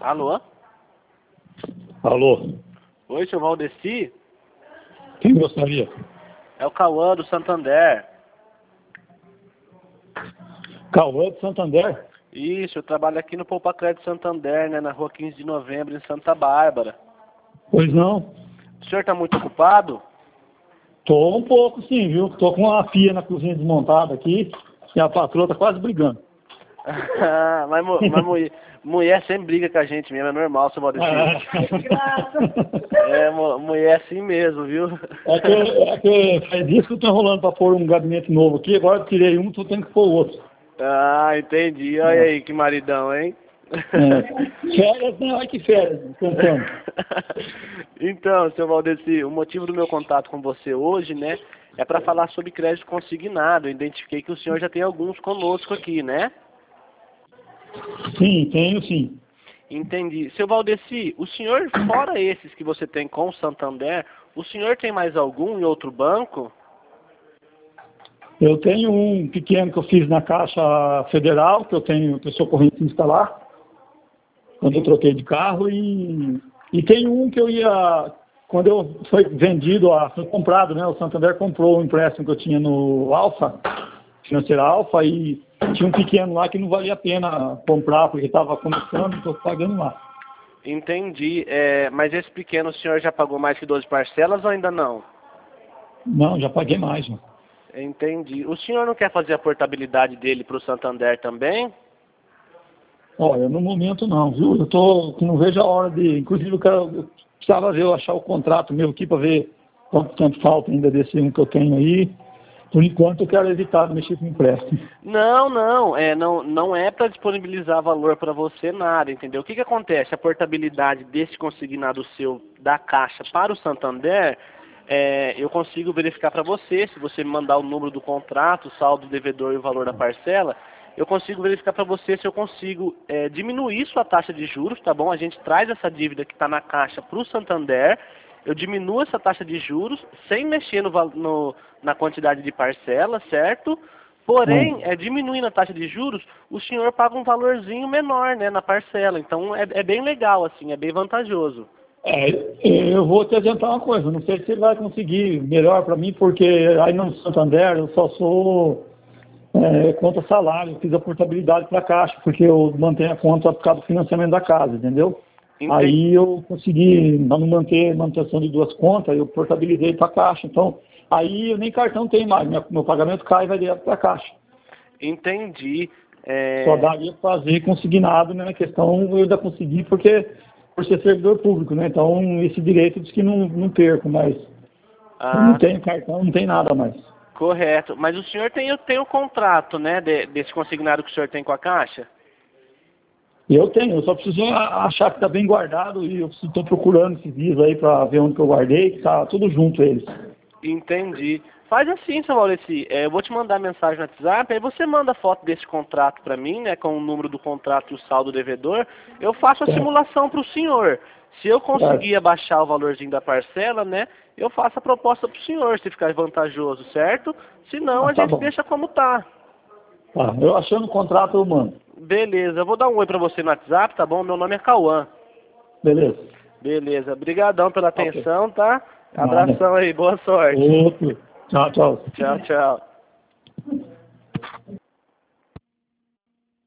Alô? Alô? Oi, seu Valdeci? Quem gostaria? É o Cauã do Santander. Cauã de Santander? Isso, eu trabalho aqui no Poupa Crédito Santander, né, na rua 15 de novembro, em Santa Bárbara. Pois não. O senhor está muito ocupado? Tô um pouco sim, viu? Tô com uma pia na cozinha desmontada aqui e a patroa tá quase brigando. Mas mulher sempre briga com a gente mesmo, é normal, seu Valdeci. Mulher é assim mesmo, viu? É que faz dias que eu tô enrolando pra pôr um gabinete novo aqui, agora eu tirei um, tô tendo que pôr outro. Ah, entendi. Olha aí que maridão, hein? Férias, né? Olha que férias, descansando. Então, seu Valdeci, o motivo do meu contato com você hoje, né, é para falar sobre crédito consignado. Eu identifiquei que o senhor já tem alguns conosco aqui, né? Sim, tenho sim. Entendi. Seu Valdeci, o senhor, fora esses que você tem com o Santander, o senhor tem mais algum em outro banco? Eu tenho um pequeno que eu fiz na Caixa Federal, que eu sou correntista lá, quando eu troquei de carro, e tem um que eu ia, quando eu foi vendido, foi comprado, né? O Santander comprou o empréstimo que eu tinha no Alfa, financeira Alfa, e tinha um pequeno lá que não valia a pena comprar, porque estava começando, estou pagando lá. Entendi. Mas esse pequeno o senhor já pagou mais que 12 parcelas ou ainda não? Não, já paguei mais, mano. Entendi. O senhor não quer fazer a portabilidade dele para o Santander também? Olha, no momento não, viu? Que não vejo a hora de. Inclusive, eu precisava ver, eu achar o contrato meu aqui para ver quanto tempo falta ainda desse um que eu tenho aí. Por enquanto, eu quero evitar de mexer com empréstimo. Não é para disponibilizar valor para você nada, entendeu? O que acontece? A portabilidade desse consignado seu da Caixa para o Santander, eu consigo verificar para você, se você me mandar o número do contrato, o saldo do devedor e o valor da parcela, eu consigo verificar para você se eu consigo diminuir sua taxa de juros, tá bom? A gente traz essa dívida que está na Caixa para o Santander, eu diminuo essa taxa de juros sem mexer na quantidade de parcela, certo? Porém, diminuindo a taxa de juros, o senhor paga um valorzinho menor, né, na parcela. Então, é bem legal, assim, é bem vantajoso. Eu vou te adiantar uma coisa, não sei se ele vai conseguir melhor para mim, porque aí no Santander eu só sou conta salário, eu fiz a portabilidade para a Caixa, porque eu mantenho a conta por causa do financiamento da casa, entendeu? Entendi. Aí eu consegui, não manter manutenção de duas contas, eu portabilizei para a Caixa. Então, aí eu nem cartão tenho mais, meu pagamento cai e vai direto para a Caixa. Entendi. Só daria para fazer consignado, né? Na questão eu ainda consegui, porque por ser servidor público, né? Então, esse direito diz que não perco, mas eu não tenho cartão, não tem nada mais. Correto. Mas o senhor tem o contrato, né, desse consignado que o senhor tem com a Caixa? Eu tenho, eu só preciso achar que está bem guardado e eu estou procurando esses dias aí para ver onde que eu guardei, que está tudo junto eles. Entendi. Faz assim, seu Valdeci, eu vou te mandar mensagem no WhatsApp, aí você manda foto desse contrato para mim, né, com o número do contrato e o saldo devedor, eu faço a simulação para o senhor. Se eu conseguir abaixar o valorzinho da parcela, né, eu faço a proposta para o senhor, se ficar vantajoso, certo? Se não, a gente deixa como tá. Tá, eu achando o contrato eu mando. Beleza, eu vou dar um oi para você no WhatsApp, tá bom? Meu nome é Cauã. Beleza. Beleza, obrigadão pela atenção, tá? Abração aí, boa sorte. Outro. Tchau, tchau. Tchau, tchau.